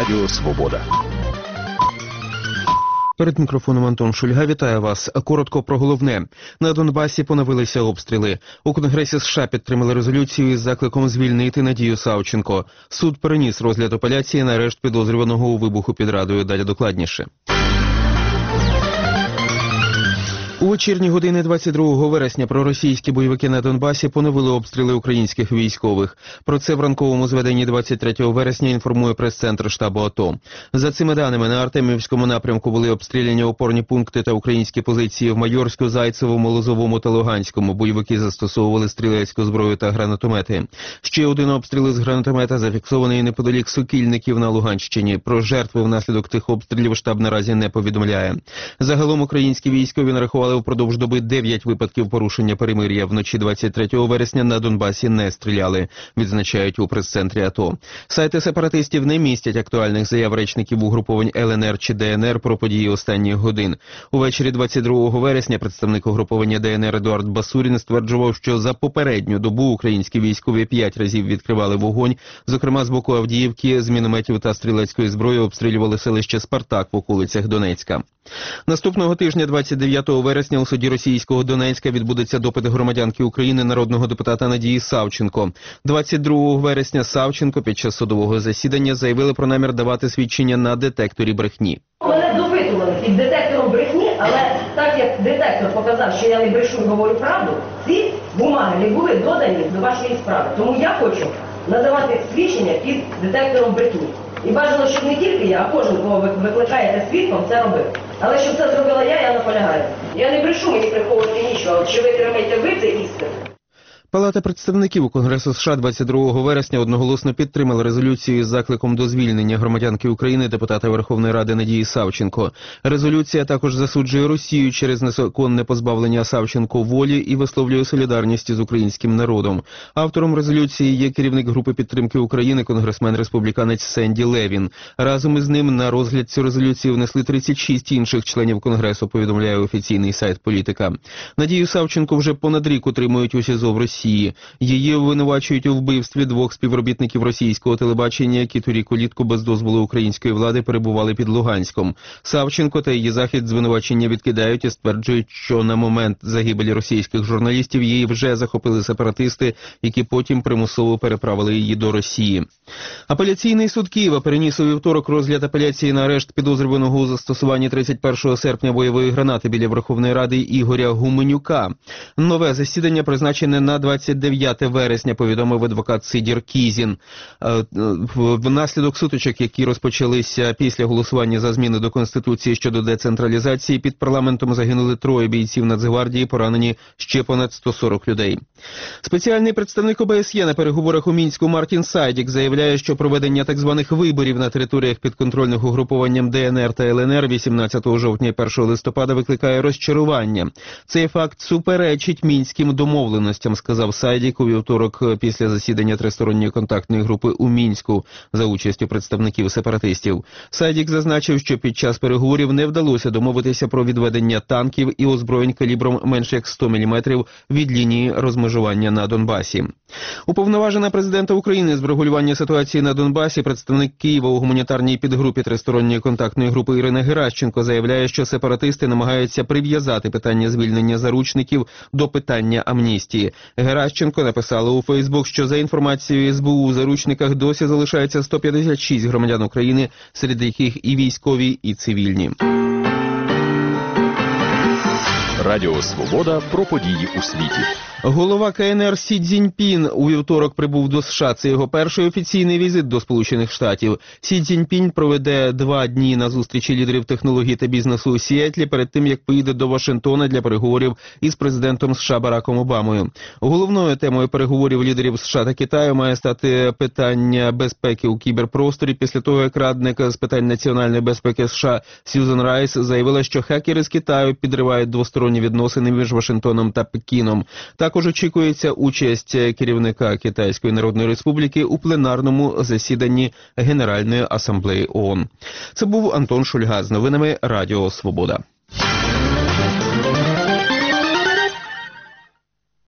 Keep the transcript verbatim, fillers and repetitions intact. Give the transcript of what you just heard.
Радіо Свобода. Перед мікрофоном Антон Шульга. Вітаю вас. Коротко про головне. На Донбасі поновилися обстріли. У Конгресі США підтримали резолюцію із закликом звільнити Надію Савченко. Суд переніс розгляд апеляції на арешт підозрюваного у вибуху під Радою. Далі докладніше. У вечірні години двадцять другого вересня проросійські бойовики на Донбасі поновили обстріли українських військових. Про це в ранковому зведенні двадцять третього вересня інформує прес-центр штабу АТО. За цими даними, на Артемівському напрямку були обстріляні опорні пункти та українські позиції в Майорську, Зайцевому, Лозовому та Луганському. Бойовики застосовували стрілецьку зброю та гранатомети. Ще один обстріл із гранатомета зафіксований неподалік Сокільників на Луганщині. Про жертви внаслідок тих обстрілів штаб наразі не повідомляє. Загалом українські військові нарахували впродовж доби дев'ять випадків порушення перемир'я. Вночі двадцять третього вересня на Донбасі не стріляли, відзначають у прес-центрі АТО. Сайти сепаратистів не містять актуальних заяв речників угруповань ЛНР чи ДНР про події останніх годин. Увечері двадцять другого вересня представник угруповання ДНР Едуард Басурін стверджував, що за попередню добу українські військові п'ять разів відкривали вогонь, зокрема з боку Авдіївки, з мінометів та стрілецької зброї обстрілювали селище Спартак в околицях Донецька. Наступного тижня, двадцять дев'ятого вересня, у суді російського Донецька відбудеться допит громадянки України, народного депутата Надії Савченко. двадцять другого вересня Савченко під час судового засідання заявили про намір давати свідчення на детекторі брехні. Мене допитували під детектором брехні, але так як детектор показав, що я не брешу і говорю правду, ці бумаги не були додані до вашої справи. Тому я хочу надавати свідчення під детектором брехні. І бажано, щоб не тільки я, а кожен, кого ви викликаєте свідком, це робив. Але щоб це зробила я, я наполягаю. Я не брешу, мені приховувати нічого. Чи ви тримаєте ви це істину? Палата представників Конгресу США двадцять другого вересня одноголосно підтримала резолюцію із закликом до звільнення громадянки України, депутата Верховної Ради Надії Савченко. Резолюція також засуджує Росію через незаконне позбавлення Савченко волі і висловлює солідарність з українським народом. Автором резолюції є керівник групи підтримки України, конгресмен-республіканець Сенді Левін. Разом із ним на розгляд цю резолюцію внесли тридцять шість інших членів Конгресу, повідомляє офіційний сайт «Політика». Надію Савченко вже понад рік утримують у СІЗО в Росії. Її обвинувачують у вбивстві двох співробітників російського телебачення, які торік улітку без дозволу української влади перебували під Луганськом. Савченко та її захід звинувачення відкидають і стверджують, що на момент загибелі російських журналістів її вже захопили сепаратисти, які потім примусово переправили її до Росії. Апеляційний суд Києва переніс у вівторок розгляд апеляції на арешт підозрюваного у застосуванні тридцять першого серпня бойової гранати біля Верховної Ради Ігоря Гуменюка. Нове засідання призначене на двадцять дев'яте вересня, повідомив адвокат Сидір Кізін. Внаслідок сутичок, які розпочалися після голосування за зміни до Конституції щодо децентралізації, під парламентом загинули троє бійців Нацгвардії, поранені ще понад сто сорок людей. Спеціальний представник ОБСЄ на переговорах у Мінську Мартін Сайдік заявляє, що проведення так званих виборів на територіях підконтрольних угрупованням ДНР та ЛНР вісімнадцятого жовтня і першого листопада викликає розчарування. Цей факт суперечить мінським домовленостям, сказав Сайдік у вівторок після засідання тристоронньої контактної групи у Мінську за участю представників сепаратистів. Сайдік зазначив, що під час переговорів не вдалося домовитися про відведення танків і озброєнь калібром менш як сто міліметрів від лінії розмежування на Донбасі. Уповноважена президента України з врегулювання ситуації на Донбасі, представник Києва у гуманітарній підгрупі тристоронньої контактної групи Ірина Геращенко заявляє, що сепаратисти намагаються прив'язати питання звільнення заручників до питання амністії. Геращенко написала у Фейсбук, що за інформацією ес бе у у заручниках досі залишається сто п'ятдесят шість громадян України, серед яких і військові, і цивільні. Радіо Свобода про події у світі. Голова ка ен ер Сі Цзіньпін у вівторок прибув до США. Це його перший офіційний візит до Сполучених Штатів. Сі Цзіньпін проведе два дні на зустрічі лідерів технологій та бізнесу у Сіетлі перед тим, як поїде до Вашингтона для переговорів із президентом США Бараком Обамою. Головною темою переговорів лідерів США та Китаю має стати питання безпеки у кіберпросторі після того, як радник з питань національної безпеки США Сьюзен Райс заявила, що хакери з Китаю підривають двосторонні відносини між Вашингтоном та Пекіном. Також очікується участь керівника Китайської Народної Республіки у пленарному засіданні Генеральної асамблеї ООН. Це був Антон Шульга з новинами Радіо Свобода.